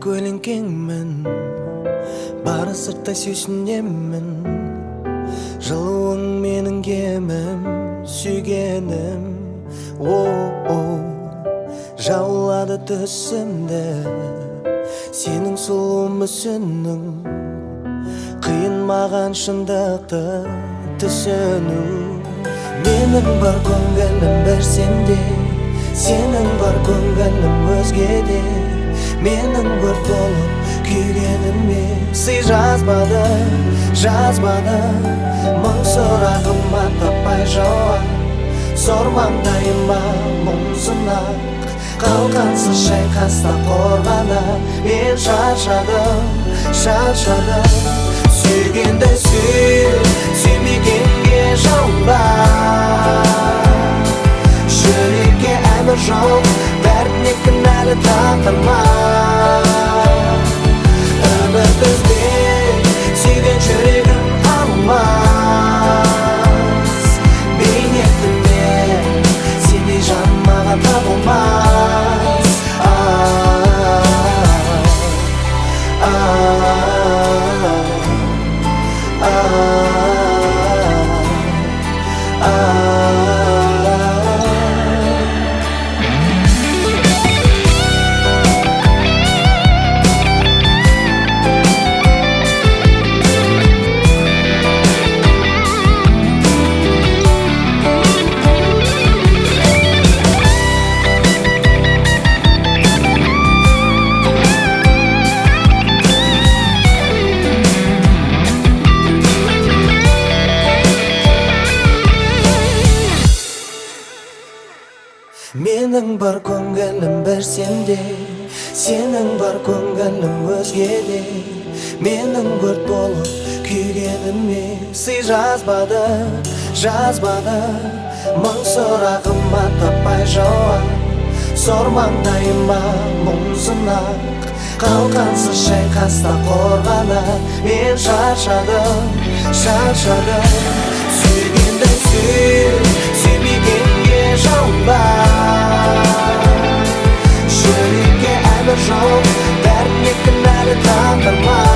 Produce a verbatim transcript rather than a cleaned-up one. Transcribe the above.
көлеңкеңмін, бары сырттай сүйсінемін. Жылуың менің кемім, сүйгенім. О-о, жаулады түсімді, сенің сұлу мүсінің. Қиын маған шындықты түсіну. Менің бар көңілім бір сенде, сенің бар көңілім өзгеде. Менің өрт болып күйгеніме сый жазбады, жазбады. Мың сұрағыма таппай жауап, сормаңдайыма мұңсынақ. Қалқансыз шайқаста қорғана мен шаршадым, шаршадым. Сүйгенді сүй, сүймегенге жалба. Жүрекке әмір жоқ, бәріне кінәлі тағдырма. Үміт үзбе, сүйген жүрегім алмас. Бейнетімнен сендей жан маған табылмас. Менің бар көңілім бір сенде, сенің бар көңілім өзгеде. Менің өрт болып күйгеніме сый жазбады, жазбады. Мың сұрағыма таппай жауап, сормаңдайыма мұңсынақ. Қалқансыз шайқаста қорғана мен шаршадым, шаршадым. Сүйгенді сүй, сүймегенге жалба. Жүрекке әмір жоқ, бәріне кінәлі тағдырма.